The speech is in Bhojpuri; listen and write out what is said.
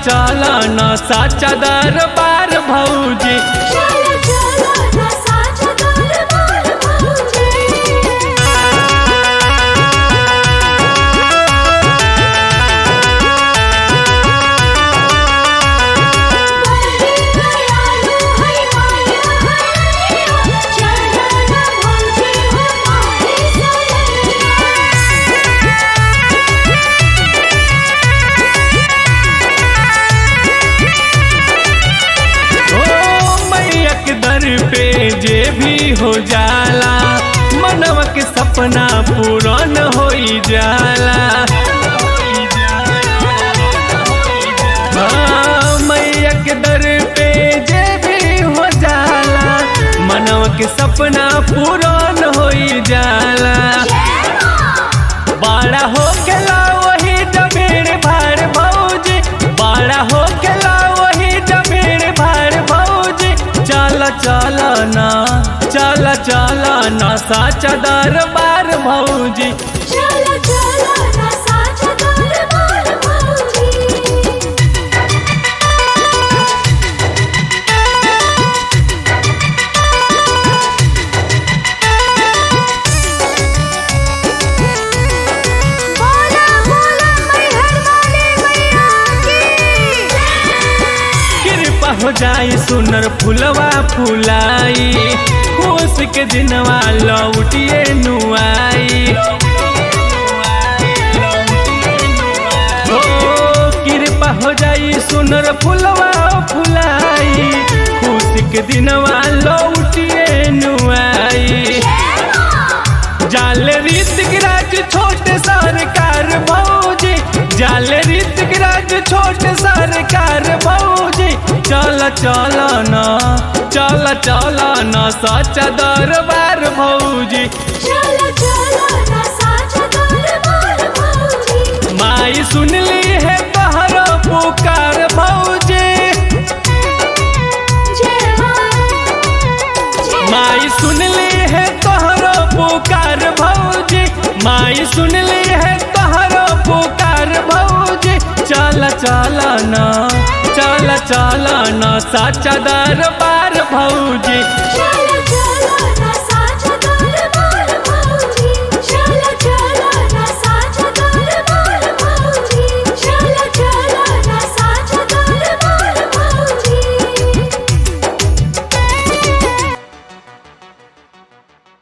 चल न साचा दरबार भौजी। चला चला ना साचा दरबार भौजी। बड़ी दयालु है माया हरिया, चला ना भौजी हमारी सैया। ओ मैया के दर पे जे भी हो जाला, मनवा के सपना पूरन होई जाला। हाँ, मैया के दर पे जे भी हो जाला, मनवा के सपना पूरन होई जाला। बड़ा हो गेला वही जमीन भार भौजी, बड़ा हो गेला वही जमीन भार भौजी। चल चल न साचा दरबार भौजी। चला चला ना साचा दरबार भौजी। बोला बोला मैहर वाले मैया की। कृपा हो जाई सुनर फुलवा फुलाई, खुश के दिनवा लौटिए नुआई। ओ कृपा हो जाई सुनर फुलवा फुलाई, खुश के दिनवा लौटिए नुआई। जाल ऋतिक राज छोटे सरकार भौजी, जाल ऋतिक राज छोटे सरकार भौजी। चल चल न साचा दरबार भौजी। चला चला ना साचा दरबार भौजी। माई सुनली है तोहर पुकार भौजी, जय मां जय माई सुनली है तोहर पुकार भौजी, माई सुनली है तोहर पुकार भौजी। चल चल न साचा दरबार भौजी। चला चला